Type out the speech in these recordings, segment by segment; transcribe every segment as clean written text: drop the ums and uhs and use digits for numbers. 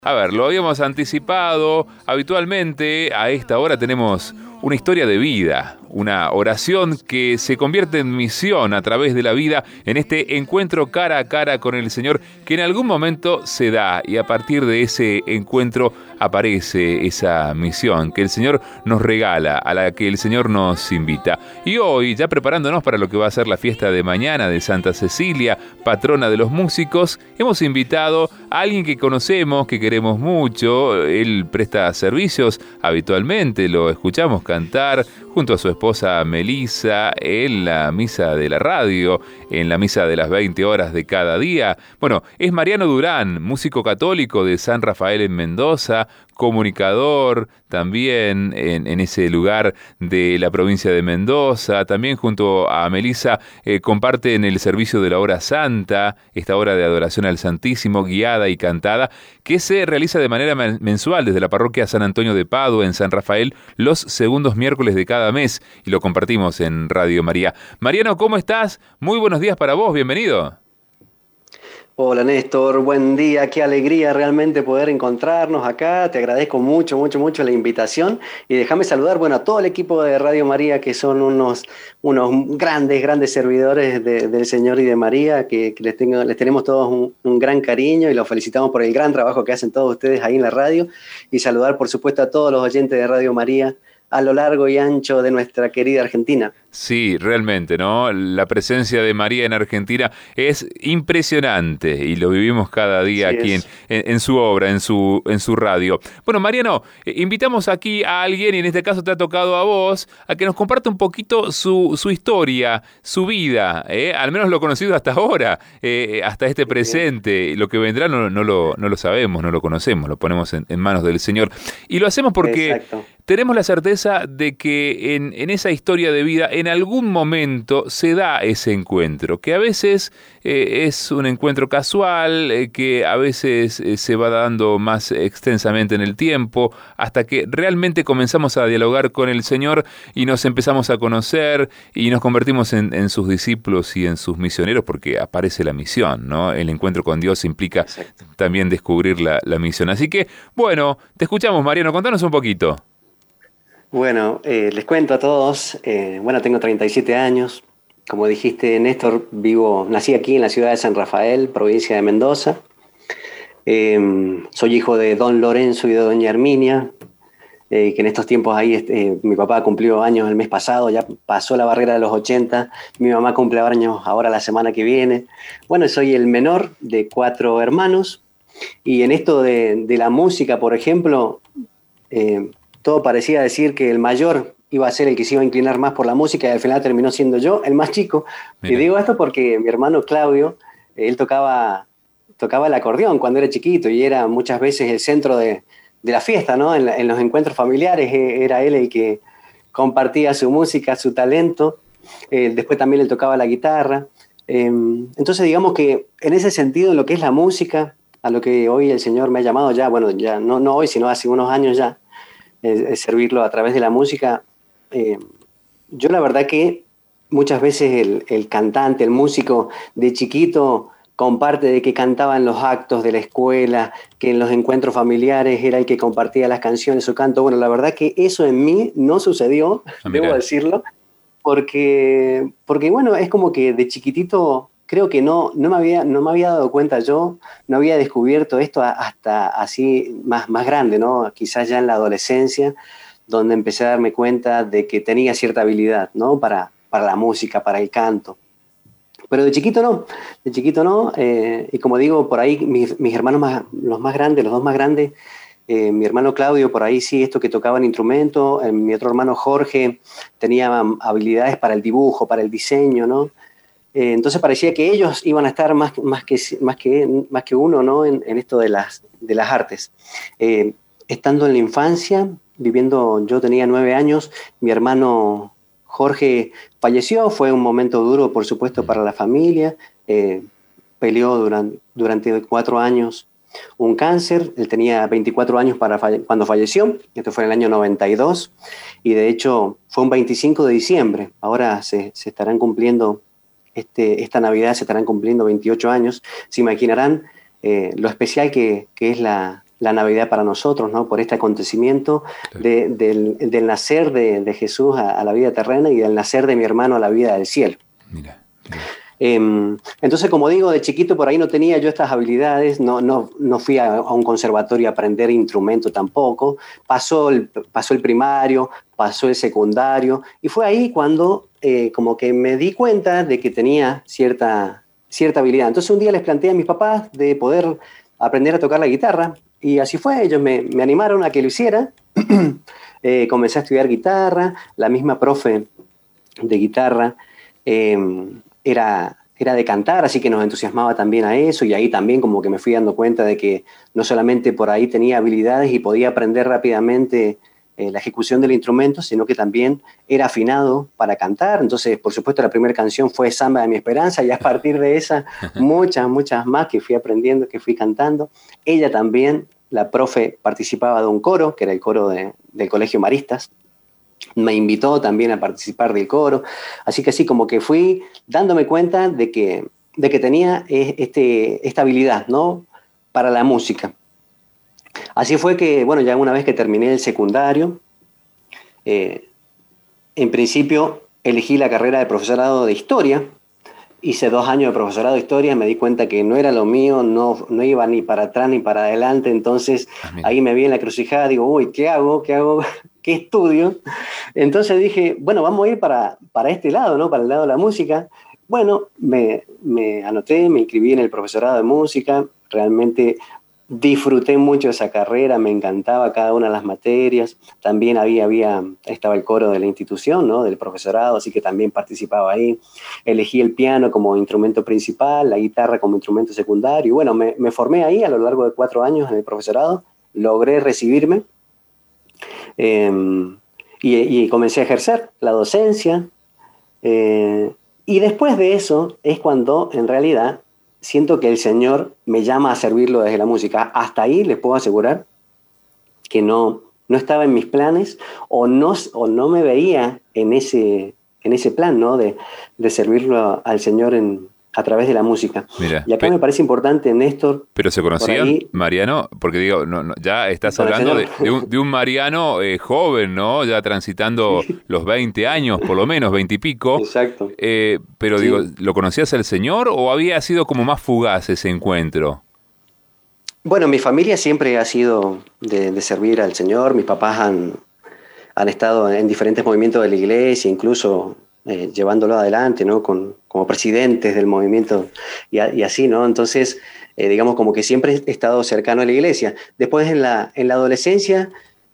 A ver, lo habíamos anticipado. Habitualmente a esta hora tenemos una historia de vida, una oración que se convierte en misión a través de la vida en este encuentro cara a cara con el Señor que en algún momento se da y a partir de ese encuentro aparece esa misión que el Señor nos regala, a la que el Señor nos invita. Y hoy, ya preparándonos para lo que va a ser la fiesta de mañana de Santa Cecilia, patrona de los músicos, hemos invitado a alguien que conocemos, que queremos mucho. Él presta servicios habitualmente, lo escuchamos cantar junto a su esposa Melissa en la misa de la radio, en la misa de las 20 horas de cada día. Bueno, es Mariano Durán, músico católico de San Rafael en Mendoza, comunicador también en ese lugar de la provincia de Mendoza. También junto a Melissa comparten el servicio de la Hora Santa, esta hora de adoración al Santísimo, guiada y cantada, que se realiza de manera mensual desde la parroquia San Antonio de Padua en San Rafael los segundos miércoles de cada mes, y lo compartimos en Radio María. Mariano, ¿cómo estás? Muy buenos días para vos, bienvenido. Hola Néstor, buen día, qué alegría realmente poder encontrarnos acá, te agradezco mucho la invitación y déjame saludar, a todo el equipo de Radio María que son unos grandes servidores del Señor y de María, que les tenemos todos un gran cariño y los felicitamos por el gran trabajo que hacen todos ustedes ahí en la radio, y saludar por supuesto a todos los oyentes de Radio María a lo largo y ancho de nuestra querida Argentina. Sí, realmente, ¿no? La presencia de María en Argentina es impresionante y lo vivimos cada día aquí en su obra, en su radio. Bueno, Mariano, invitamos aquí a alguien, y en este caso te ha tocado a vos, a que nos comparta un poquito su historia, su vida, al menos lo conocido hasta ahora, hasta este presente. Lo que vendrá no lo sabemos, no lo conocemos, lo ponemos en manos del Señor. Y lo hacemos porque Exacto. Tenemos la certeza de que en esa historia de vida, en algún momento se da ese encuentro, que a veces es un encuentro casual, que a veces se va dando más extensamente en el tiempo, hasta que realmente comenzamos a dialogar con el Señor y nos empezamos a conocer y nos convertimos en sus discípulos y en sus misioneros, porque aparece la misión, ¿no? El encuentro con Dios implica Exacto. También descubrir la misión. Así que, bueno, te escuchamos, Mariano, contanos un poquito. Bueno, les cuento a todos, tengo 37 años, como dijiste Néstor, nací aquí en la ciudad de San Rafael, provincia de Mendoza, soy hijo de don Lorenzo y de doña Herminia, que en estos tiempos ahí mi papá cumplió años el mes pasado, ya pasó la barrera de los 80, mi mamá cumple años ahora la semana que viene. Bueno, soy el menor de 4 hermanos, y en esto de la música, por ejemplo, todo parecía decir que el mayor iba a ser el que se iba a inclinar más por la música, y al final terminó siendo yo, el más chico. Mira. Y digo esto porque mi hermano Claudio, él tocaba el acordeón cuando era chiquito y era muchas veces el centro de la fiesta, ¿no? En los encuentros familiares era él el que compartía su música, su talento. Después también él tocaba la guitarra. Entonces digamos que en ese sentido, en lo que es la música, a lo que hoy el Señor me ha llamado ya no hoy, sino hace unos años ya, servirlo a través de la música. Yo la verdad que muchas veces el cantante, el músico de chiquito comparte de que cantaba en los actos de la escuela, que en los encuentros familiares era el que compartía las canciones, su canto. Bueno, la verdad que eso en mí no sucedió, debo decirlo, porque es como que de chiquitito creo que no me había dado cuenta yo, no había descubierto esto hasta así más grande, ¿no? Quizás ya en la adolescencia, donde empecé a darme cuenta de que tenía cierta habilidad, ¿no? Para la música, para el canto. Pero de chiquito no, y como digo, por ahí mis hermanos los dos más grandes, mi hermano Claudio, por ahí sí, esto que tocaba el instrumento, mi otro hermano Jorge tenía habilidades para el dibujo, para el diseño, ¿no? Entonces parecía que ellos iban a estar más que uno, ¿no? en esto de las artes. Estando en la infancia, yo tenía 9 años, mi hermano Jorge falleció, fue un momento duro, por supuesto, para la familia. Peleó durante 4 años un cáncer, él tenía 24 años cuando falleció, esto fue en el año 92, y de hecho fue un 25 de diciembre, ahora se estarán cumpliendo esta Navidad se estarán cumpliendo 28 años. Se imaginarán lo especial que es la la Navidad para nosotros, ¿no? Por este acontecimiento del nacer de Jesús a la vida terrena y del nacer de mi hermano a la vida del cielo. Mira. Entonces, como digo, de chiquito por ahí no tenía yo estas habilidades, no fui a un conservatorio a aprender instrumento tampoco, pasó el primario, pasó el secundario, y fue ahí cuando como que me di cuenta de que tenía cierta habilidad. Entonces un día les planteé a mis papás de poder aprender a tocar la guitarra, y así fue, ellos me animaron a que lo hiciera. Comencé a estudiar guitarra, la misma profe de guitarra era de cantar, así que nos entusiasmaba también a eso, y ahí también como que me fui dando cuenta de que no solamente por ahí tenía habilidades y podía aprender rápidamente la ejecución del instrumento, sino que también era afinado para cantar. Entonces, por supuesto, la primera canción fue Samba de mi Esperanza, y a partir de esa, muchas más que fui aprendiendo, que fui cantando. Ella también, la profe, participaba de un coro, que era el coro del Colegio Maristas. Me invitó también a participar del coro, así que así como que fui dándome cuenta de que tenía esta habilidad, ¿no? Para la música. Así fue que, bueno, ya una vez que terminé el secundario, en principio elegí la carrera de profesorado de historia. Hice 2 años de profesorado de historia, me di cuenta que no era lo mío, no iba ni para atrás ni para adelante, entonces ahí me vi en la encrucijada, digo, uy, ¿qué hago? ¿Qué estudio? Entonces dije, bueno, vamos a ir para este lado, ¿no? Para el lado de la música. Bueno, me anoté, me inscribí en el profesorado de música, realmente disfruté mucho esa carrera, me encantaba cada una de las materias, también estaba el coro de la institución, ¿no? Del profesorado, así que también participaba ahí. Elegí el piano como instrumento principal, la guitarra como instrumento secundario, y bueno, me formé ahí a lo largo de 4 años en el profesorado, logré recibirme, y comencé a ejercer la docencia, y después de eso es cuando en realidad siento que el Señor me llama a servirlo desde la música. Hasta ahí les puedo asegurar que no estaba en mis planes o no me veía en ese plan, ¿no? De servirlo al Señor a través de la música. Mira, y acá me parece importante, Néstor. ¿Pero se conocían, ahí, Mariano? Porque digo, ya estás hablando de un Mariano joven, ¿no? Ya transitando los 20 años, por lo menos, 20 y pico. Exacto. Pero Sí. digo, ¿lo conocías al Señor o había sido como más fugaz ese encuentro? Bueno, mi familia siempre ha sido de servir al Señor. Mis papás han estado en diferentes movimientos de la iglesia, incluso llevándolo adelante, ¿no? Como presidentes del movimiento y así, ¿no? Entonces, digamos como que siempre he estado cercano a la iglesia. Después en la adolescencia,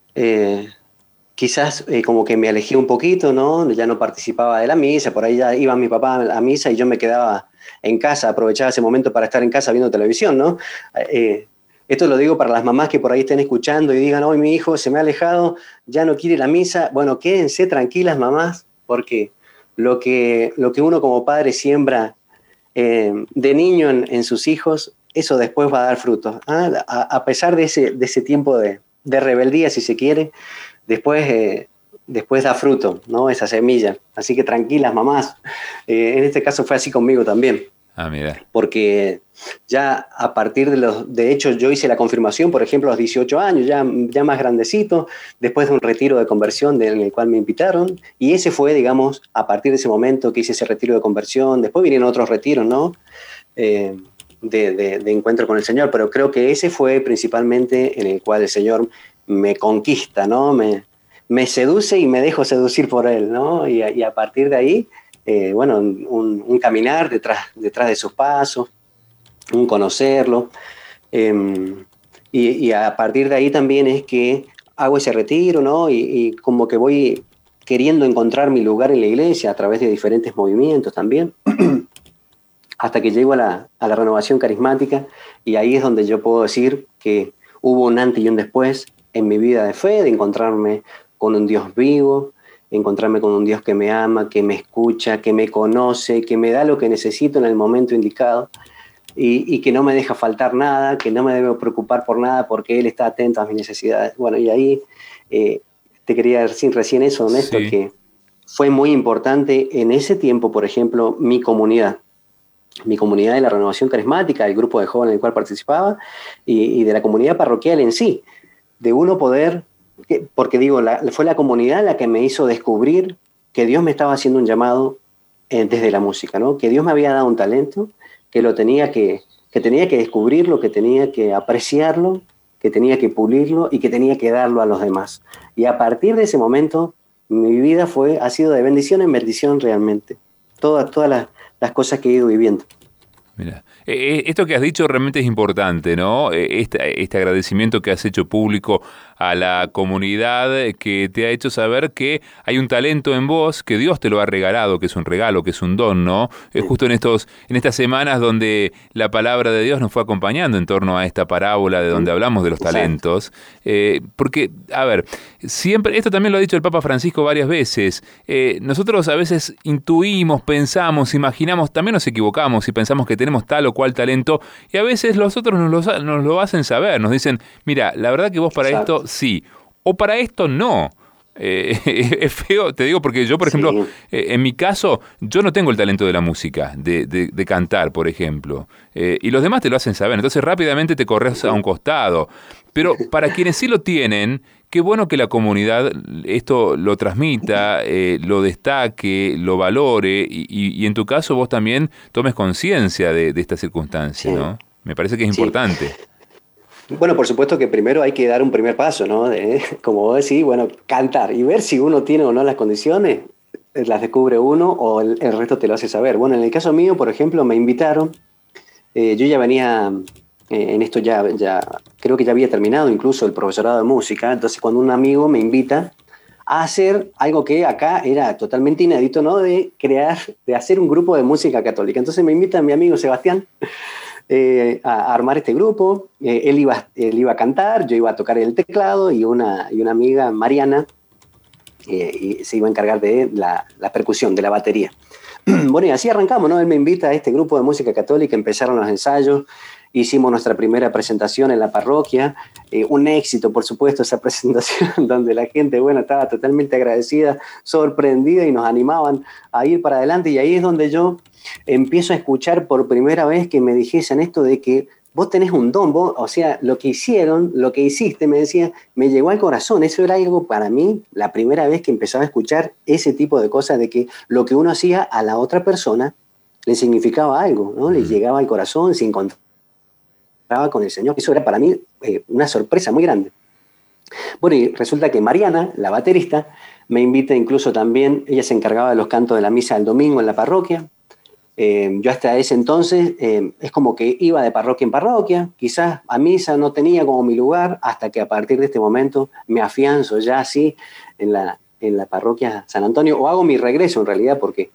quizás como que me alejé un poquito, ¿no? Ya no participaba de la misa, por ahí ya iba mi papá a misa y yo me quedaba en casa, aprovechaba ese momento para estar en casa viendo televisión, ¿no? Esto lo digo para las mamás que por ahí estén escuchando y digan, hoy mi hijo se me ha alejado, ya no quiere la misa. Bueno, quédense tranquilas, mamás, porque lo que uno como padre siembra de niño en sus hijos, eso después va a dar frutos. A pesar de ese tiempo de rebeldía, si se quiere, después da fruto, ¿no? Esa semilla. Así que tranquilas, mamás. En este caso fue así conmigo también. Ah, mira. Porque ya a partir de hecho yo hice la confirmación, por ejemplo, a los 18 años, ya más grandecito, después de un retiro de conversión en el cual me invitaron, y ese fue, digamos, a partir de ese momento que hice ese retiro de conversión. Después vinieron otros retiros, ¿no? De encuentro con el Señor, pero creo que ese fue principalmente en el cual el Señor me conquista, ¿no? Me seduce y me dejo seducir por Él, ¿no? Y a partir de ahí, bueno, un caminar detrás de sus pasos, un conocerlo, y a partir de ahí también es que hago ese retiro, ¿no? Y como que voy queriendo encontrar mi lugar en la iglesia a través de diferentes movimientos también, hasta que llego a la renovación carismática, y ahí es donde yo puedo decir que hubo un antes y un después en mi vida de fe, de encontrarme con un Dios vivo, encontrarme con un Dios que me ama, que me escucha, que me conoce, que me da lo que necesito en el momento indicado, y que no me deja faltar nada, que no me debo preocupar por nada porque Él está atento a mis necesidades. Bueno, y ahí te quería decir recién eso, Néstor, Sí. que fue muy importante en ese tiempo, por ejemplo, mi comunidad. mi comunidad de la Renovación Carismática, el grupo de jóvenes en el cual participaba, y de la comunidad parroquial en sí, de uno poder, porque digo, fue la comunidad la que me hizo descubrir que Dios me estaba haciendo un llamado desde la música, ¿no? Que Dios me había dado un talento, que lo tenía que tenía que descubrirlo, que tenía que apreciarlo, que tenía que pulirlo y que tenía que darlo a los demás. Y a partir de ese momento, mi vida ha sido de bendición en bendición realmente. Todas las cosas que he ido viviendo. Mira, esto que has dicho realmente es importante, ¿no? Este agradecimiento que has hecho público a la comunidad que te ha hecho saber que hay un talento en vos, que Dios te lo ha regalado, que es un regalo, que es un don, ¿no? Sí. Justo en estas semanas donde la palabra de Dios nos fue acompañando en torno a esta parábola de donde hablamos de los talentos. Porque, a ver, siempre, esto también lo ha dicho el Papa Francisco varias veces, nosotros a veces intuimos, pensamos, imaginamos, también nos equivocamos y pensamos que tenemos tal o cual talento, y a veces los otros nos lo hacen saber, nos dicen, mira, la verdad que vos para esto sí, o para esto no. Es feo, te digo, porque yo, por ejemplo, en mi caso, yo no tengo el talento de la música, de cantar, por ejemplo, y los demás te lo hacen saber, entonces rápidamente te corres a un costado, pero para quienes sí lo tienen, qué bueno que la comunidad esto lo transmita, lo destaque, lo valore, y en tu caso vos también tomes conciencia de esta circunstancia, ¿no? Me parece que es importante. Bueno, por supuesto que primero hay que dar un primer paso, ¿no? Como vos decís, bueno, cantar y ver si uno tiene o no las condiciones, las descubre uno o el resto te lo hace saber. Bueno, en el caso mío, por ejemplo, me invitaron, yo ya venía, en esto ya creo que ya había terminado incluso el profesorado de música, entonces cuando un amigo me invita a hacer algo que acá era totalmente inédito, ¿no? De hacer un grupo de música católica. Entonces me invita mi amigo Sebastián, a armar este grupo. Él iba a cantar, yo iba a tocar el teclado y una amiga, Mariana, se iba a encargar de la percusión, de la batería. Bueno, y así arrancamos, ¿no? Él me invita a este grupo de música católica, empezaron los ensayos, hicimos nuestra primera presentación en la parroquia, un éxito, por supuesto, esa presentación, donde la gente, bueno, estaba totalmente agradecida, sorprendida y nos animaban a ir para adelante, y ahí es donde yo empiezo a escuchar por primera vez que me dijesen esto de que vos tenés un don, vos, o sea, lo que hiciste, me decía, me llegó al corazón. Eso era algo para mí, la primera vez que empezaba a escuchar ese tipo de cosas, de que lo que uno hacía a la otra persona le significaba algo, ¿no? Le llegaba al corazón, se encontraba con el Señor. Eso era para mí una sorpresa muy grande. Bueno, y resulta que Mariana, la baterista, me invita incluso también, ella se encargaba de los cantos de la misa del domingo en la parroquia. Yo hasta ese entonces es como que iba de parroquia en parroquia, quizás a misa no tenía como mi lugar, hasta que a partir de este momento me afianzo ya así en la parroquia San Antonio, o hago mi regreso en realidad, porque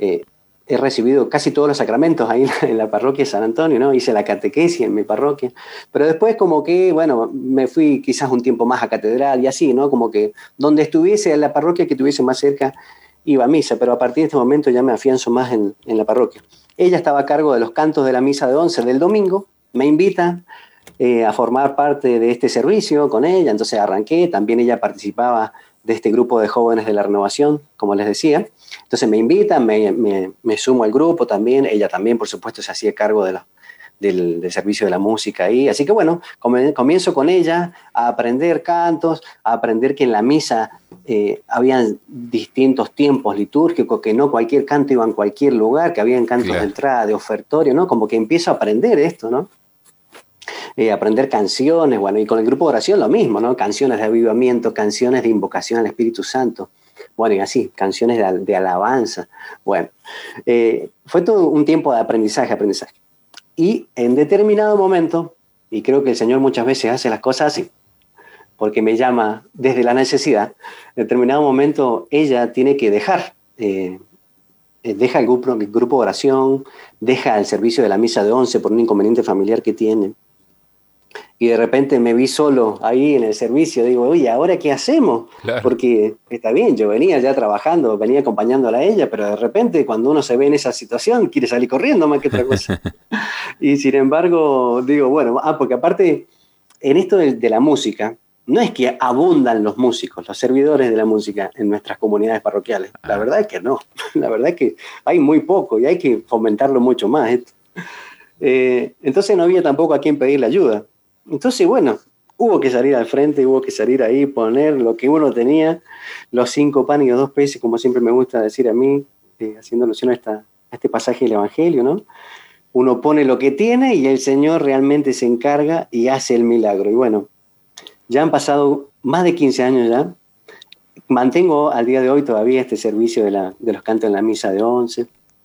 he recibido casi todos los sacramentos ahí en la parroquia San Antonio, ¿no? Hice la catequesis en mi parroquia, pero después como que, bueno, me fui quizás un tiempo más a catedral y así, ¿no? Como que donde estuviese, en la parroquia que estuviese más cerca, iba a misa, pero a partir de este momento ya me afianzo más en la parroquia. Ella estaba a cargo de los cantos de la misa de 11 del domingo, me invita a formar parte de este servicio con ella, entonces arranqué, también ella participaba de este grupo de jóvenes de la Renovación, como les decía, entonces me invitan, me sumo al grupo también, ella también por supuesto se hacía cargo del servicio de la música ahí, así que bueno, comienzo con ella a aprender cantos, a aprender que en la misa habían distintos tiempos litúrgicos, que no cualquier canto iba en cualquier lugar, que habían cantos de entrada, de ofertorio, ¿no? Como que empiezo a aprender esto, ¿no? Aprender canciones, bueno, y con el grupo de oración lo mismo, ¿no? Canciones de avivamiento, canciones de invocación al Espíritu Santo, bueno, y así, canciones de alabanza, bueno, fue todo un tiempo de aprendizaje. Y en determinado momento, y creo que el Señor muchas veces hace las cosas así, porque me llama desde la necesidad, en determinado momento ella tiene que dejar, deja el grupo de oración, deja el servicio de la misa de 11 por un inconveniente familiar que tiene, y de repente me vi solo ahí en el servicio, digo, oye, ¿ahora qué hacemos? Claro. Porque está bien, yo venía ya trabajando, venía acompañándola a ella, pero de repente cuando uno se ve en esa situación quiere salir corriendo más que otra cosa. Y sin embargo, digo, bueno, porque aparte, en esto de la música, no es que abundan los músicos, los servidores de la música en nuestras comunidades parroquiales. La verdad es que no. La verdad es que hay muy poco y hay que fomentarlo mucho más. Entonces no había tampoco a quien pedirle ayuda. Entonces, bueno, hubo que salir al frente, hubo que salir ahí, poner lo que uno tenía, los 5 panes y los 2 peces, como siempre me gusta decir a mí, haciendo alusión a este pasaje del Evangelio, ¿no? Uno pone lo que tiene y el Señor realmente se encarga y hace el milagro. Y bueno, ya han pasado más de 15 años ya. Mantengo al día de hoy todavía este servicio de los cantos en la misa de 11.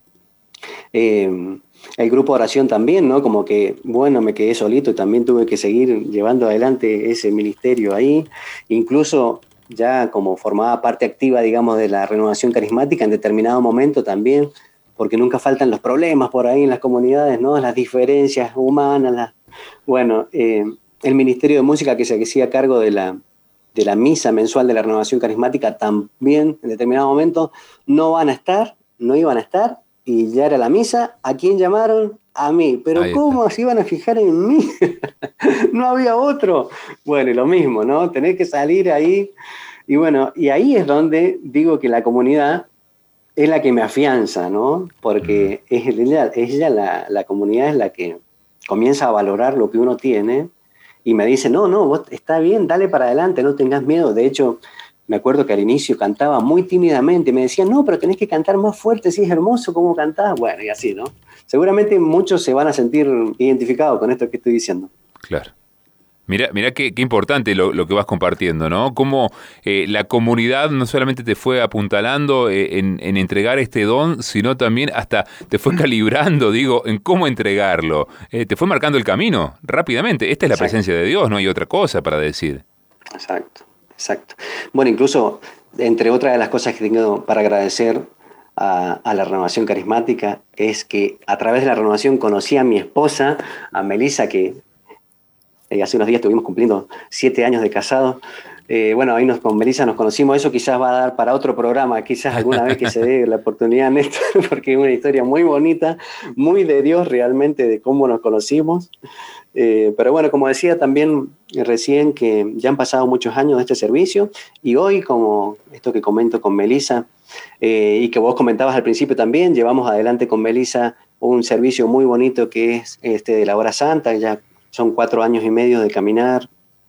El grupo de oración también, ¿no? Como que, bueno, me quedé solito y también tuve que seguir llevando adelante ese ministerio ahí. Incluso ya como formaba parte activa, digamos, de la renovación carismática en determinado momento también, porque nunca faltan los problemas por ahí en las comunidades, ¿no? Las diferencias humanas. Bueno, el Ministerio de Música que se hacía cargo de la misa mensual de la renovación carismática también en determinado momento no iban a estar, y ya era la misa. ¿A quién llamaron? A mí. ¿Pero cómo se iban a fijar en mí? No había otro. Bueno, y lo mismo, ¿no? Tenés que salir ahí. Y bueno, y ahí es donde digo que la comunidad es la que me afianza, ¿no? Porque la comunidad es la que comienza a valorar lo que uno tiene y me dice, no, vos está bien, dale para adelante, no tengas miedo. De hecho, me acuerdo que al inicio cantaba muy tímidamente, me decían, no, pero tenés que cantar más fuerte, sí, es hermoso cómo cantás. Bueno, y así, ¿no? Seguramente muchos se van a sentir identificados con esto que estoy diciendo. Claro. Mira qué importante lo que vas compartiendo, ¿no? Cómo la comunidad no solamente te fue apuntalando en entregar este don, sino también hasta te fue calibrando, digo, en cómo entregarlo. Te fue marcando el camino rápidamente. Esta es la presencia de Dios, no hay otra cosa para decir. Exacto. Bueno, incluso, entre otras de las cosas que tengo para agradecer a la renovación carismática, es que a través de la renovación conocí a mi esposa, a Melissa, que hace unos días estuvimos cumpliendo 7 años de casados. Bueno, ahí con Melissa nos conocimos. Eso quizás va a dar para otro programa, quizás alguna vez que se dé la oportunidad, Néstor, porque es una historia muy bonita, muy de Dios realmente, de cómo nos conocimos. Pero bueno, como decía también recién, que ya han pasado muchos años de este servicio, y hoy, como esto que comento con Melissa, y que vos comentabas al principio también, llevamos adelante con Melissa un servicio muy bonito que es de la Hora Santa. Ya son 4 años y medio de caminar,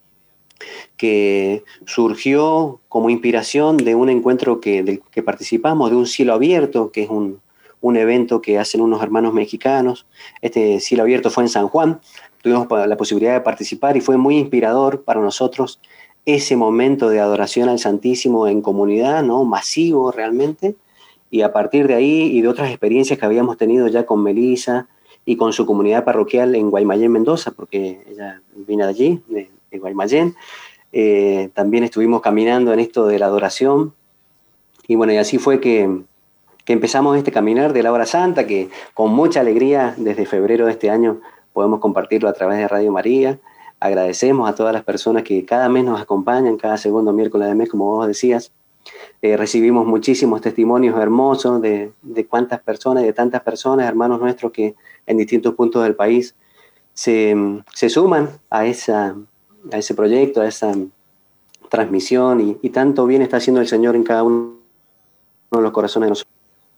que surgió como inspiración de un encuentro del que participamos, de un cielo abierto, que es un evento que hacen unos hermanos mexicanos. Este cielo abierto fue en San Juan. Tuvimos la posibilidad de participar y fue muy inspirador para nosotros ese momento de adoración al Santísimo en comunidad, ¿no? Masivo realmente. Y a partir de ahí y de otras experiencias que habíamos tenido ya con Melissa y con su comunidad parroquial en Guaymallén, Mendoza, porque ella viene de allí, de Guaymallén. También estuvimos caminando en esto de la adoración. Y bueno, y así fue que empezamos este caminar de la Hora Santa, que con mucha alegría desde febrero de este año podemos compartirlo a través de Radio María. Agradecemos a todas las personas que cada mes nos acompañan, cada segundo miércoles de mes, como vos decías. Recibimos muchísimos testimonios hermosos de cuántas personas, de tantas personas, hermanos nuestros que en distintos puntos del país se suman a ese proyecto, a esa transmisión, y tanto bien está haciendo el Señor en cada uno de los corazones de nosotros.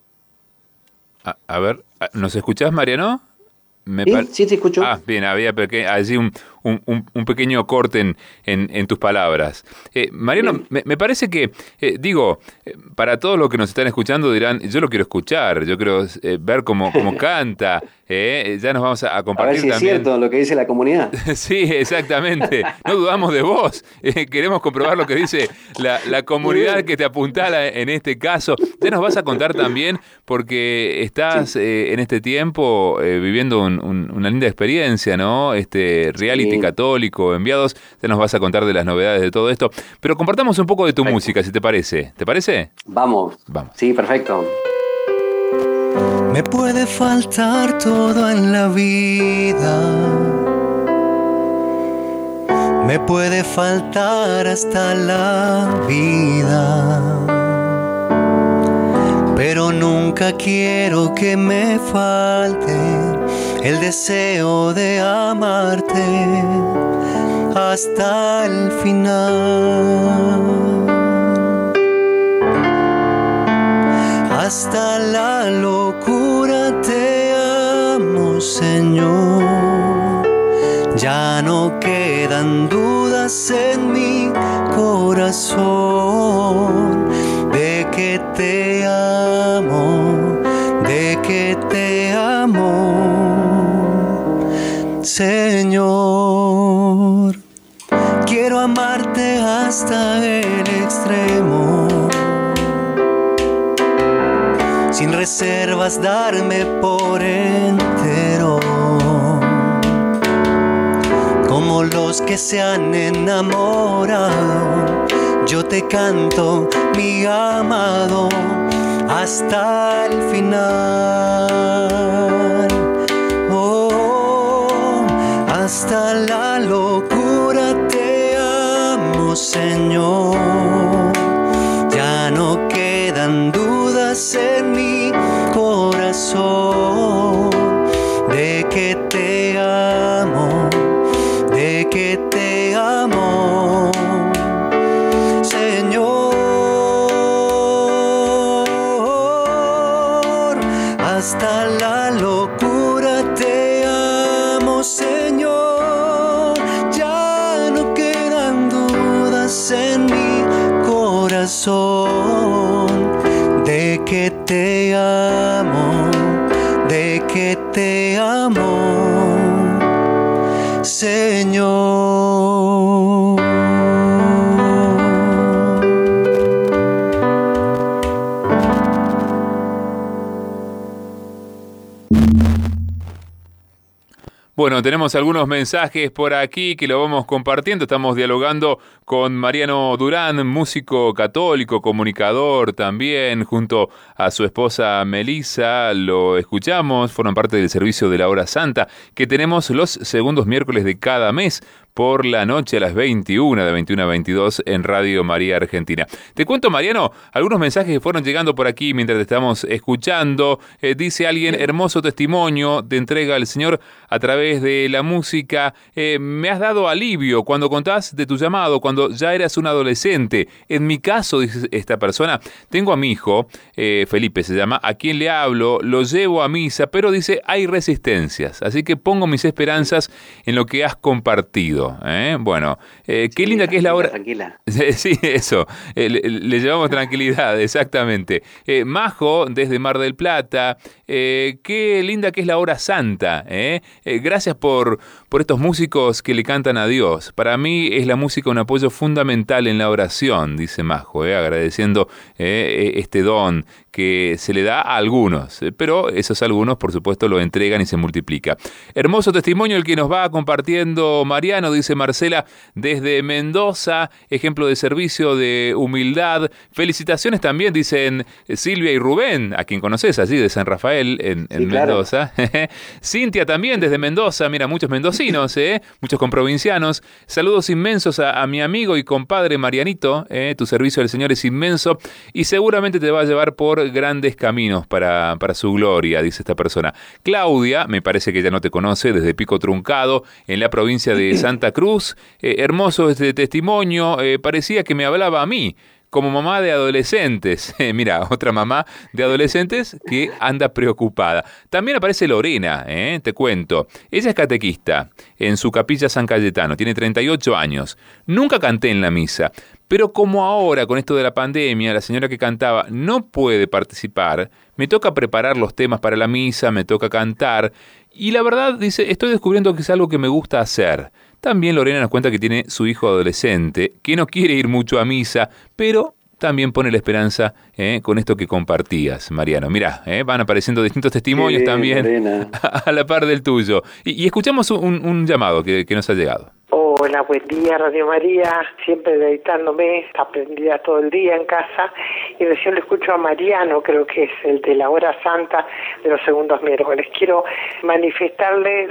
A ver, ¿nos escuchás, Mariano? Sí, te escucho. Bien, había allí un pequeño corte en tus palabras. Mariano, me parece que, para todos los que nos están escuchando dirán, yo lo quiero escuchar, yo quiero ver cómo canta. Ya nos vamos a compartir también. A ver si es cierto lo que dice la comunidad. Sí, exactamente. No dudamos de vos. Queremos comprobar lo que dice la comunidad que te apuntala en este caso. Ya nos vas a contar también, porque estás en este tiempo viviendo una linda experiencia, ¿no? Reality católico, enviados. Ya nos vas a contar de las novedades de todo esto. Pero compartamos un poco de tu música, si te parece. ¿Te parece? Vamos. Sí, perfecto. Me puede faltar todo en la vida, me puede faltar hasta la vida, pero nunca quiero que me falte el deseo de amarte, hasta el final. Hasta la locura te amo, Señor. Ya no quedan dudas en mi corazón de que te amo, de que te amo, Señor. Quiero amarte hasta el extremo, sin reservas darme por entero, como los que se han enamorado. Yo te canto, mi amado, hasta el final. Oh, hasta la locura te amo, Señor. Ya no quedan dudas en mi corazón de que te amo, de que te amo, Señor. Hasta la locura te amo, Señor. Ya no quedan dudas en mi corazón de que te amo, de que te amo, Señor. Bueno, tenemos algunos mensajes por aquí que lo vamos compartiendo. Estamos dialogando con Mariano Durán, músico católico, comunicador también, junto a su esposa Melissa. Lo escuchamos, forman parte del servicio de la Hora Santa que tenemos los segundos miércoles de cada mes por la noche a las 21, de 21 a 22 en Radio María Argentina. Te cuento, Mariano, algunos mensajes que fueron llegando por aquí mientras te estamos escuchando. Dice alguien, hermoso testimonio te entrega el Señor a través de la música. Me has dado alivio cuando contás de tu llamado, cuando ya eras un adolescente. En mi caso, dice esta persona, tengo a mi hijo, Felipe se llama, a quien le hablo, lo llevo a misa, pero dice, hay resistencias. Así que pongo mis esperanzas en lo que has compartido. Bueno, qué linda que es la hora. Tranquila. Sí, eso. Le llevamos tranquilidad, exactamente. Majo, desde Mar del Plata. Qué linda que es la hora santa. Gracias por estos músicos que le cantan a Dios. Para mí es la música un apoyo fundamental en la oración, dice Majo, agradeciendo este don que se le da a algunos, pero esos algunos, por supuesto, lo entregan y se multiplica. Hermoso testimonio el que nos va compartiendo Mariano, dice Marcela, desde Mendoza, ejemplo de servicio, de humildad. Felicitaciones también, dicen Silvia y Rubén, a quien conoces allí de San Rafael, en sí, Mendoza. Claro. Cintia también desde Mendoza, mira, muchos mendocinos, muchos comprovincianos. Saludos inmensos a mi amigo y compadre Marianito, tu servicio del Señor es inmenso y seguramente te va a llevar por grandes caminos para su gloria, dice esta persona. Claudia, me parece que ya no te conoce, desde Pico Truncado, en la provincia de Santa Cruz. Hermoso este testimonio, parecía que me hablaba a mí, como mamá de adolescentes. Mira, otra mamá de adolescentes que anda preocupada. También aparece Lorena, te cuento. Ella es catequista en su capilla San Cayetano, tiene 38 años. Nunca canté en la misa, pero como ahora con esto de la pandemia, la señora que cantaba no puede participar, me toca preparar los temas para la misa, me toca cantar. Y la verdad, dice, estoy descubriendo que es algo que me gusta hacer. También Lorena nos cuenta que tiene su hijo adolescente, que no quiere ir mucho a misa, pero también pone la esperanza con esto que compartías, Mariano. Mirá, van apareciendo distintos testimonios también a la par del tuyo. Y escuchamos un llamado que nos ha llegado. Hola, buen día, Radio María, siempre dedicándome, aprendida todo el día en casa, y recién lo escucho a Mariano, creo que es el de la hora santa de los segundos miércoles. Quiero manifestarle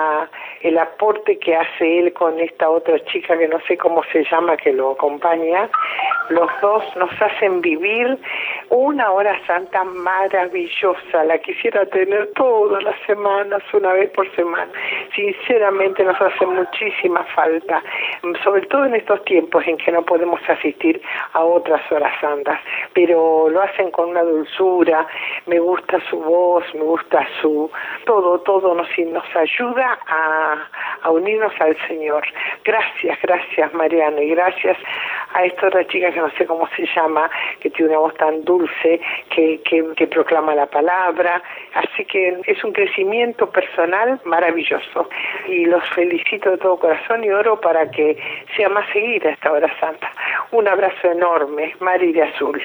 el aporte que hace él con esta otra chica que no sé cómo se llama, que lo acompaña. Los dos nos hacen vivir una hora santa maravillosa. La quisiera tener todas las semanas, una vez por semana. Sinceramente nos hace muchísima falta, sobre todo en estos tiempos en que no podemos asistir a otras horas santas, pero lo hacen con una dulzura. Me gusta su voz, me gusta su todo nos ayuda a unirnos al Señor. Gracias Mariano, y gracias a esta otra chica que no sé cómo se llama, que tiene una voz tan dulce, que proclama la palabra. Así que es un crecimiento personal maravilloso, y los felicito de todo corazón y oro para que sea más seguida esta hora santa. Un abrazo enorme, Mari de Azul.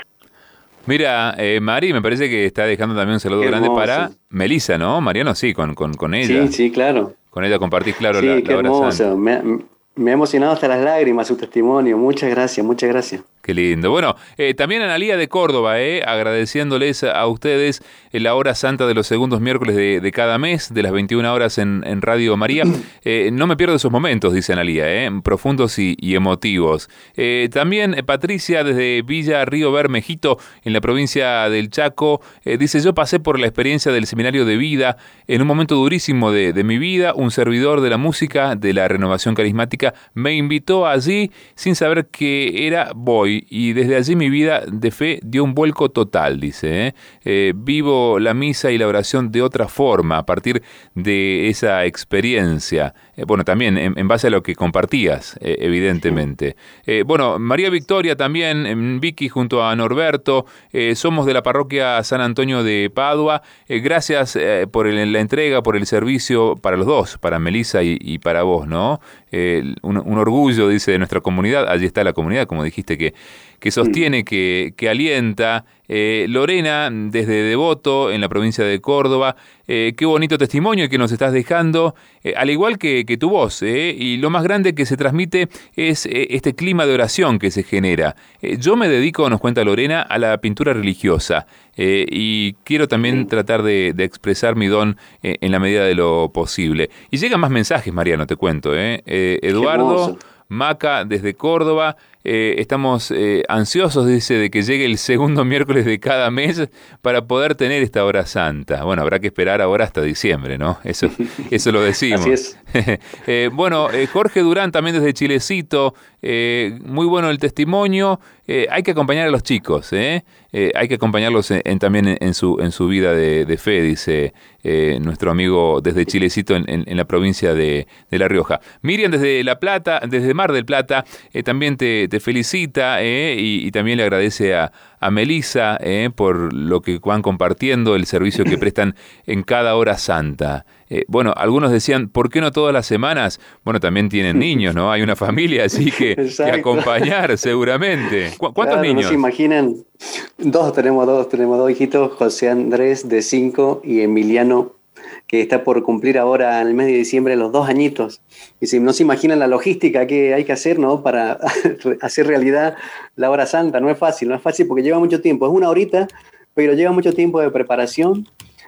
Mira, Mari, me parece que está dejando también un saludo grande para Melisa, ¿no? Mariano, sí, con ella. Sí, claro. Con ella compartís, claro, sí, la qué hora hermoso. santa. Me ha emocionado hasta las lágrimas su testimonio. Muchas gracias. Qué lindo. Bueno, también Analía de Córdoba, agradeciéndoles a ustedes la hora santa de los segundos miércoles de cada mes, de las 21 horas en Radio María. No me pierdo esos momentos, dice Analía, profundos y emotivos. También Patricia desde Villa Río Bermejito, en la provincia del Chaco, dice: yo pasé por la experiencia del seminario de vida en un momento durísimo de mi vida. Un servidor de la música, de la renovación carismática, me invitó allí sin saber que era voy. Y desde allí mi vida de fe dio un vuelco total, dice. Vivo la misa y la oración de otra forma a partir de esa experiencia. Bueno, también en base a lo que compartías, evidentemente. Bueno, María Victoria también, Vicky junto a Norberto, somos de la parroquia San Antonio de Padua. Gracias por la entrega, por el servicio para los dos, para Melisa y para vos, ¿no? Un orgullo, dice, de nuestra comunidad. Allí está la comunidad, como dijiste, que sostiene, que alienta. Lorena, desde Devoto, en la provincia de Córdoba, qué bonito testimonio que nos estás dejando, al igual que tu voz, y lo más grande que se transmite es este clima de oración que se genera. Yo me dedico, nos cuenta Lorena, a la pintura religiosa, y quiero también tratar de expresar mi don en la medida de lo posible. Y llegan más mensajes, Mariano, te cuento. Eduardo Maca, desde Córdoba, estamos ansiosos, dice, de que llegue el segundo miércoles de cada mes para poder tener esta hora santa. Bueno, habrá que esperar ahora hasta diciembre, ¿no? Eso lo decimos. Así es. Bueno, Jorge Durán, también desde Chilecito, muy bueno el testimonio. Hay que acompañar a los chicos, hay que acompañarlos también en su vida de fe, dice nuestro amigo desde Chilecito en la provincia de La Rioja. Miriam desde La Plata, desde Mar del Plata, también te felicita, y también le agradece a Melisa por lo que van compartiendo, el servicio que prestan en cada hora santa. Bueno, algunos decían, ¿por qué no todas las semanas? Bueno, también tienen niños, ¿no? Hay una familia, así que acompañar seguramente. ¿Cuántos niños? No se imaginan. Tenemos dos hijitos, José Andrés de 5 y Emiliano, que está por cumplir ahora en el mes de diciembre los 2 añitos. Y si no se imaginan la logística que hay que hacer, ¿no?, para hacer realidad la hora santa. No es fácil porque lleva mucho tiempo. Es una horita, pero lleva mucho tiempo de preparación.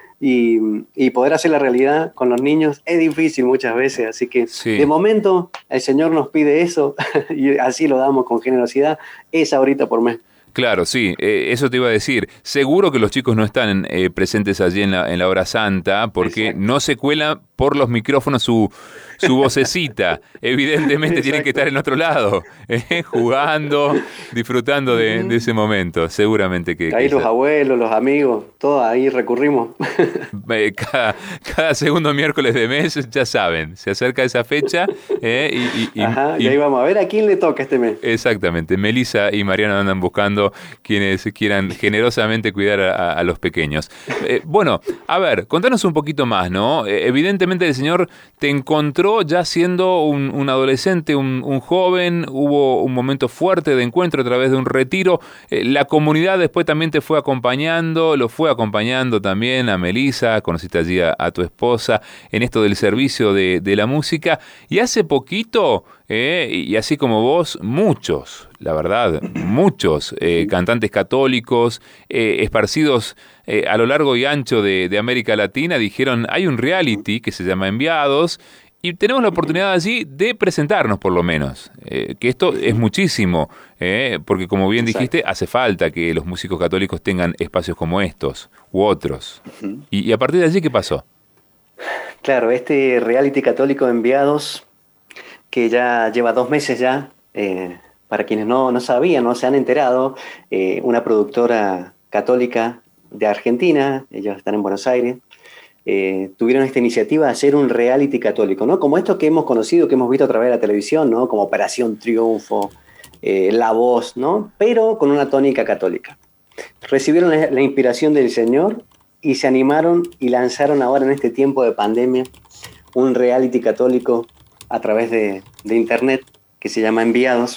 Y poder hacer la realidad con los niños es difícil muchas veces, así que sí. De momento el Señor nos pide eso y así lo damos con generosidad, esa horita por mes. Claro, sí, eso te iba a decir. Seguro que los chicos no están presentes allí en la hora santa porque Exacto. No se cuela por los micrófonos su vocecita. Evidentemente tienen que estar en otro lado, jugando, disfrutando de ese momento. Seguramente que ahí los abuelos, los amigos, todos ahí recurrimos. Cada segundo miércoles de mes, ya saben, se acerca esa fecha. Y ahí vamos a ver a quién le toca este mes. Exactamente, Melisa y Mariano andan buscando quienes quieran generosamente cuidar a los pequeños. Bueno, a ver, contanos un poquito más, ¿no? Evidentemente el Señor te encontró pasó ya siendo un adolescente, un joven? ¿Hubo un momento fuerte de encuentro a través de un retiro? La comunidad después también te fue acompañando, lo fue acompañando también a Melissa, conociste allí a tu esposa, en esto del servicio de la música. Y hace poquito, y así como vos, muchos, la verdad, muchos cantantes católicos esparcidos a lo largo y ancho de América Latina dijeron, hay un reality que se llama Enviados y tenemos la oportunidad allí de presentarnos por lo menos, que esto es muchísimo, porque como bien dijiste, hace falta que los músicos católicos tengan espacios como estos u otros. Y a partir de allí, ¿qué pasó? Claro, este reality católico Enviados, que ya lleva 2 meses ya, para quienes no sabían, no se han enterado, una productora católica de Argentina, ellos están en Buenos Aires, tuvieron esta iniciativa de hacer un reality católico, ¿no? Como estos que hemos conocido, que hemos visto a través de la televisión, ¿no? Como Operación Triunfo, La Voz, ¿no? Pero con una tónica católica. Recibieron la inspiración del Señor y se animaron y lanzaron ahora en este tiempo de pandemia un reality católico a través de internet que se llama Enviados.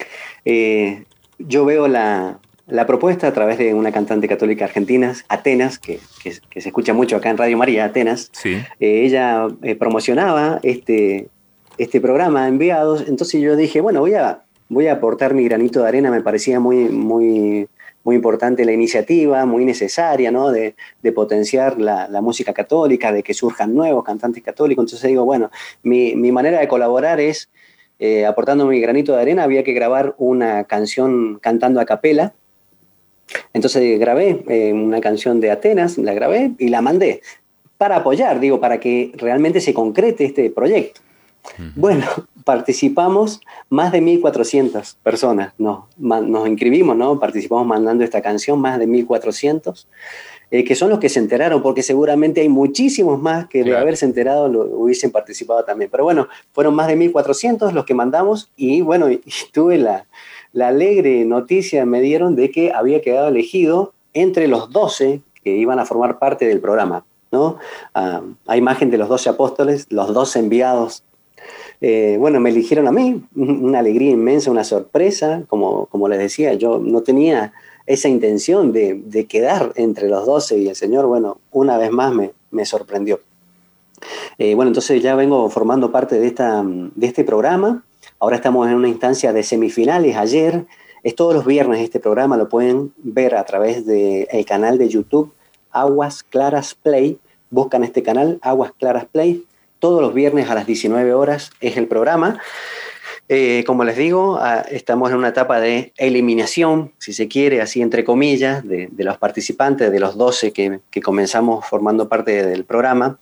Yo veo la propuesta a través de una cantante católica argentina, Atenas, que se escucha mucho acá en Radio María, Atenas. Sí. Ella promocionaba este programa Enviados, entonces yo dije, bueno, voy a aportar mi granito de arena, me parecía muy importante la iniciativa, muy necesaria, ¿no? De potenciar la música católica, de que surjan nuevos cantantes católicos. Entonces digo, bueno, mi manera de colaborar es, aportando mi granito de arena, había que grabar una canción cantando a capela. Entonces grabé una canción de Atenas, la grabé y la mandé para apoyar, para que realmente se concrete este proyecto. Bueno, participamos más de 1.400 personas, nos inscribimos, ¿no? Participamos mandando esta canción, más de 1.400, que son los que se enteraron, porque seguramente hay muchísimos más que de haberse enterado hubiesen participado también. Pero bueno, fueron más de 1.400 los que mandamos y bueno, y tuve la alegre noticia, me dieron de que había quedado elegido entre los 12 que iban a formar parte del programa, ¿no? A imagen de los 12 apóstoles, los 12 enviados. Bueno, me eligieron a mí, una alegría inmensa, una sorpresa, como les decía, yo no tenía esa intención de quedar entre los 12 y el Señor, bueno, una vez más me sorprendió. Bueno, entonces ya vengo formando parte de este programa. Ahora estamos en una instancia de semifinales. Ayer, es todos los viernes este programa, lo pueden ver a través del canal de YouTube Aguas Claras Play. Buscan este canal, Aguas Claras Play. Todos los viernes a las 19 horas es el programa. Como les digo, estamos en una etapa de eliminación, si se quiere, así entre comillas, de los participantes, de los 12 que comenzamos formando parte del programa.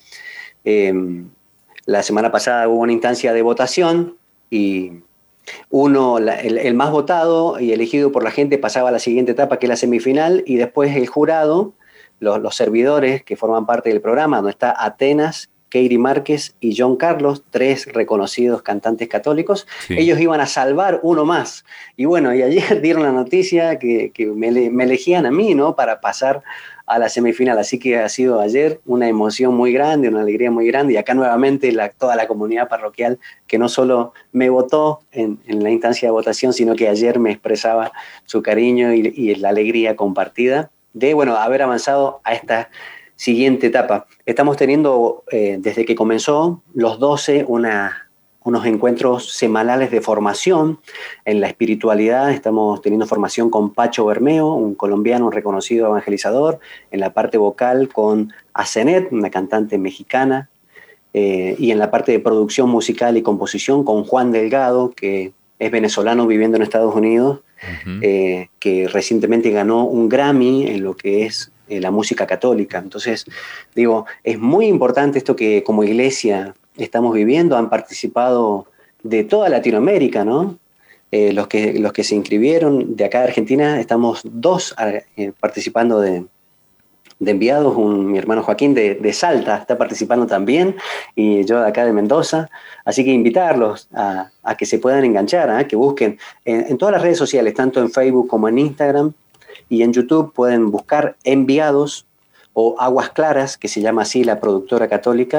La semana pasada hubo una instancia de votación y el más votado y elegido por la gente pasaba a la siguiente etapa, que es la semifinal, y después el jurado, los servidores que forman parte del programa, donde está Atenas, Keiri Márquez y John Carlos, 3 reconocidos cantantes católicos. Sí. Ellos iban a salvar uno más. Y bueno, y ayer dieron la noticia que me elegían a mí, ¿no? Para pasar a la semifinal. Así que ha sido ayer una emoción muy grande, una alegría muy grande. Y acá nuevamente toda la comunidad parroquial que no solo me votó en la instancia de votación, sino que ayer me expresaba su cariño y la alegría compartida de, bueno, haber avanzado a esta siguiente etapa. Estamos teniendo, desde que comenzó, los 12, unos encuentros semanales de formación en la espiritualidad. Estamos teniendo formación con Pacho Bermeo, un colombiano, un reconocido evangelizador, en la parte vocal con Asenet, una cantante mexicana, y en la parte de producción musical y composición con Juan Delgado, que es venezolano viviendo en Estados Unidos, que recientemente ganó un Grammy en lo que es la música católica. Entonces, digo, es muy importante esto que como iglesia estamos viviendo. Han participado de toda Latinoamérica, ¿no? Los que se inscribieron de acá de Argentina, estamos 2 participando de enviados. Mi hermano Joaquín de Salta está participando también, y yo de acá de Mendoza. Así que invitarlos a que se puedan enganchar, que busquen en todas las redes sociales, tanto en Facebook como en Instagram, y en YouTube pueden buscar Enviados o Aguas Claras, que se llama así la productora católica,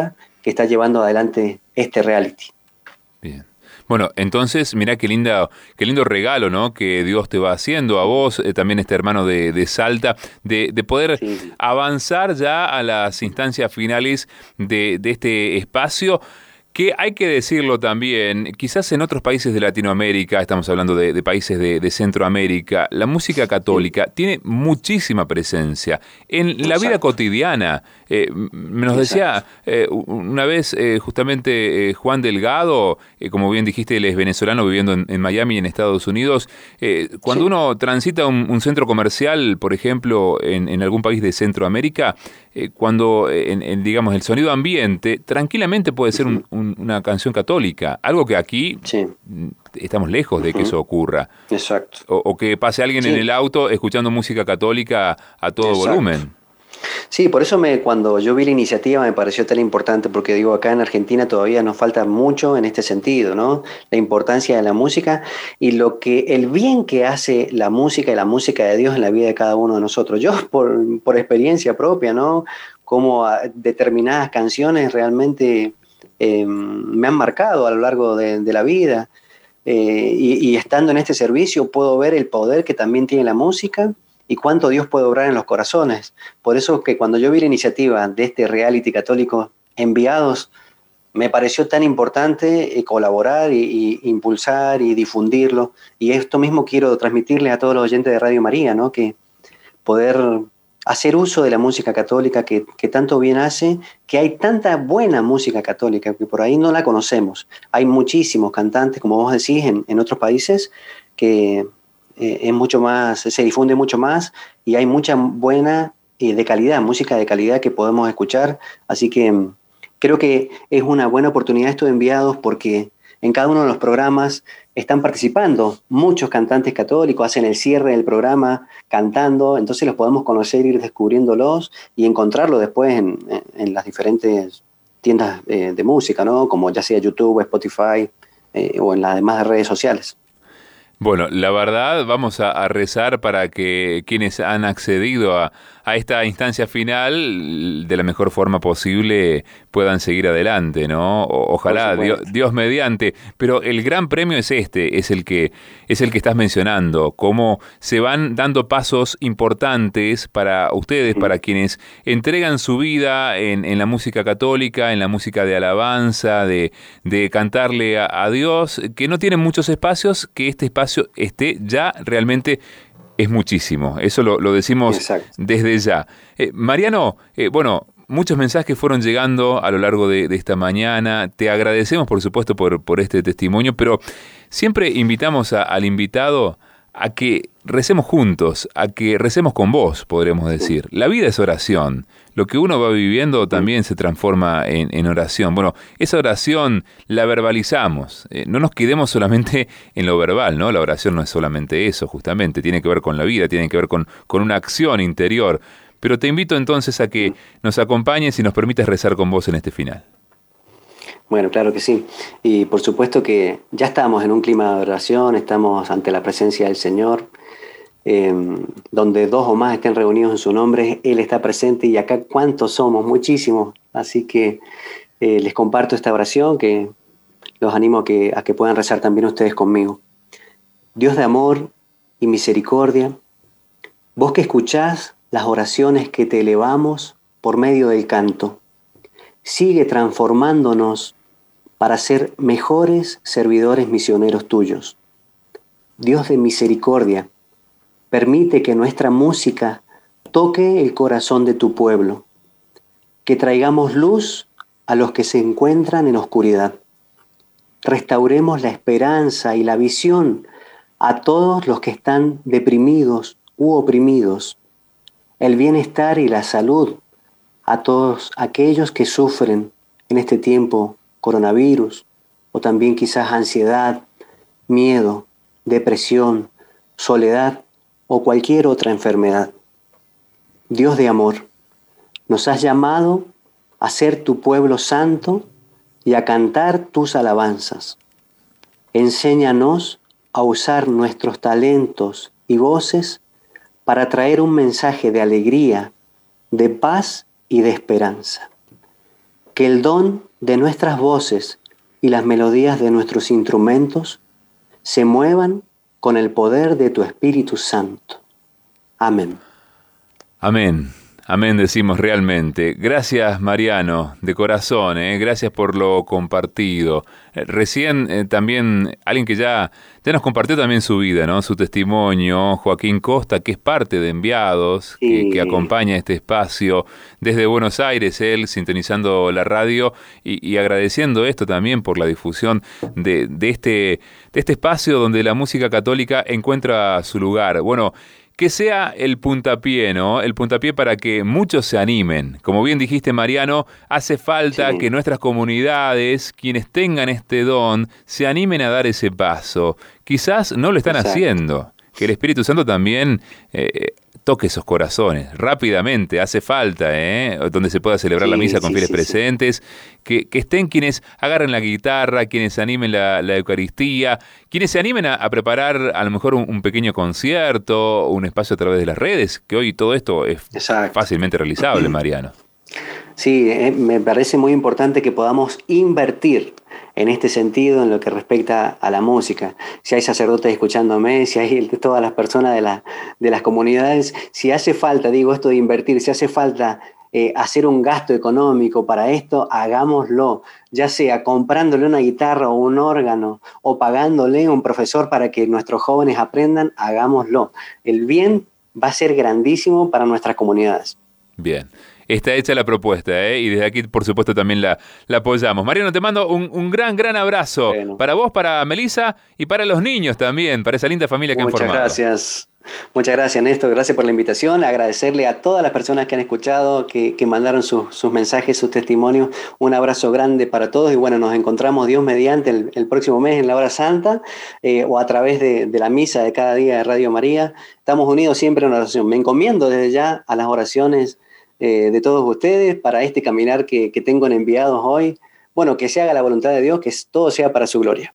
que está llevando adelante este reality. Bien. Bueno, entonces, mirá qué lindo regalo, ¿no? Que Dios te va haciendo a vos, también este hermano de Salta, de poder avanzar ya a las instancias finales de este espacio. Que hay que decirlo también, quizás en otros países de Latinoamérica, estamos hablando de países de Centroamérica, la música católica tiene muchísima presencia en la vida cotidiana. Nos decía una vez justamente Juan Delgado, como bien dijiste, él es venezolano viviendo en Miami, en Estados Unidos. Cuando uno transita un centro comercial, por ejemplo, en algún país de Centroamérica, cuando digamos el sonido ambiente tranquilamente puede ser una canción católica, algo que aquí estamos lejos de que eso ocurra. Exacto. O que pase alguien en el auto escuchando música católica a todo volumen. Sí, por eso cuando yo vi la iniciativa me pareció tan importante, porque digo, acá en Argentina todavía nos falta mucho en este sentido, ¿no? La importancia de la música y el bien que hace la música y la música de Dios en la vida de cada uno de nosotros. Yo por experiencia propia, ¿no? Como determinadas canciones realmente me han marcado a lo largo de la vida. Y estando en este servicio puedo ver el poder que también tiene la música y cuánto Dios puede obrar en los corazones. Por eso que cuando yo vi la iniciativa de este reality católico Enviados, me pareció tan importante colaborar y impulsar y difundirlo. Y esto mismo quiero transmitirles a todos los oyentes de Radio María, ¿no? Que poder hacer uso de la música católica que tanto bien hace, que hay tanta buena música católica que por ahí no la conocemos. Hay muchísimos cantantes, como vos decís, en otros países que es mucho más, se difunde mucho más y hay mucha buena de calidad, música de calidad que podemos escuchar. Así que creo que es una buena oportunidad esto de Enviados, porque en cada uno de los programas están participando muchos cantantes católicos, hacen el cierre del programa cantando, entonces los podemos conocer, ir descubriéndolos y encontrarlos después en las diferentes tiendas de música, ¿no? Como ya sea YouTube, Spotify o en las demás redes sociales. Bueno, la verdad, vamos a rezar para que quienes han accedido a esta instancia final de la mejor forma posible puedan seguir adelante, ¿no? Ojalá, Dios mediante. Pero el gran premio es el que estás mencionando, cómo se van dando pasos importantes para ustedes, para quienes entregan su vida en la música católica, en la música de alabanza, de cantarle a Dios, que no tienen muchos espacios, que este espacio esté ya realmente es muchísimo. Eso lo decimos desde ya. Mariano, bueno, muchos mensajes fueron llegando a lo largo de esta mañana. Te agradecemos, por supuesto, por este testimonio, pero siempre invitamos al invitado a que recemos juntos, a que recemos con vos, podríamos decir. La vida es oración. Lo que uno va viviendo también se transforma en oración. Bueno, esa oración la verbalizamos. No nos quedemos solamente en lo verbal, ¿no? La oración no es solamente eso, justamente. Tiene que ver con la vida, tiene que ver con una acción interior. Pero te invito entonces a que nos acompañes y nos permitas rezar con vos en este final. Bueno, claro que sí. Y por supuesto que ya estamos en un clima de oración, estamos ante la presencia del Señor, donde dos o más estén reunidos en su nombre, Él está presente y acá cuántos somos, muchísimos. Así que les comparto esta oración que los animo a que puedan rezar también ustedes conmigo. Dios de amor y misericordia, vos que escuchás las oraciones que te elevamos por medio del canto, sigue transformándonos para ser mejores servidores misioneros tuyos. Dios de misericordia, permite que nuestra música toque el corazón de tu pueblo, que traigamos luz a los que se encuentran en oscuridad. Restauremos la esperanza y la visión a todos los que están deprimidos u oprimidos, el bienestar y la salud a todos aquellos que sufren en este tiempo coronavirus o también quizás ansiedad, miedo, depresión, soledad o cualquier otra enfermedad. Dios de amor, nos has llamado a ser tu pueblo santo y a cantar tus alabanzas. Enséñanos a usar nuestros talentos y voces para traer un mensaje de alegría, de paz y de esperanza. que el don de nuestras voces y las melodías de nuestros instrumentos se muevan con el poder de tu Espíritu Santo. Amén. Amén. Amén, decimos realmente. Gracias, Mariano, de corazón, gracias por lo compartido. Recién también alguien que ya nos compartió también su vida, ¿no? Su testimonio, Joaquín Costa, que es parte de Enviados, que acompaña este espacio desde Buenos Aires, él sintonizando la radio y agradeciendo esto también por la difusión de este espacio donde la música católica encuentra su lugar. Bueno, que sea el puntapié, ¿no? El puntapié para que muchos se animen. Como bien dijiste, Mariano, hace falta que nuestras comunidades, quienes tengan este don, se animen a dar ese paso. Quizás no lo están haciendo. Que el Espíritu Santo también toque esos corazones rápidamente. Hace falta, donde se pueda celebrar la misa con fieles presentes. Que estén quienes agarren la guitarra, quienes animen la Eucaristía, quienes se animen a preparar a lo mejor un pequeño concierto, un espacio a través de las redes, que hoy todo esto es fácilmente realizable, Mariano. Sí, me parece muy importante que podamos invertir en este sentido en lo que respecta a la música. Si hay sacerdotes escuchándome, si hay todas las personas de las comunidades, si hace falta, digo esto de invertir, si hace falta hacer un gasto económico para esto, hagámoslo, ya sea comprándole una guitarra o un órgano o pagándole a un profesor para que nuestros jóvenes aprendan, hagámoslo. El bien va a ser grandísimo para nuestras comunidades. Bien. Está hecha la propuesta, y desde aquí, por supuesto, también la apoyamos. Mariano, te mando un gran abrazo para vos, para Melissa y para los niños también, para esa linda familia que han formado. Muchas gracias, Néstor. Gracias por la invitación. Agradecerle a todas las personas que han escuchado, que mandaron sus mensajes, sus testimonios. Un abrazo grande para todos y bueno, nos encontramos Dios mediante el próximo mes en la Hora Santa o a través de la misa de cada día de Radio María. Estamos unidos siempre en oración. Me encomiendo desde ya a las oraciones de todos ustedes para este caminar que tengo en Enviados hoy. Bueno, que se haga la voluntad de Dios, que todo sea para su gloria.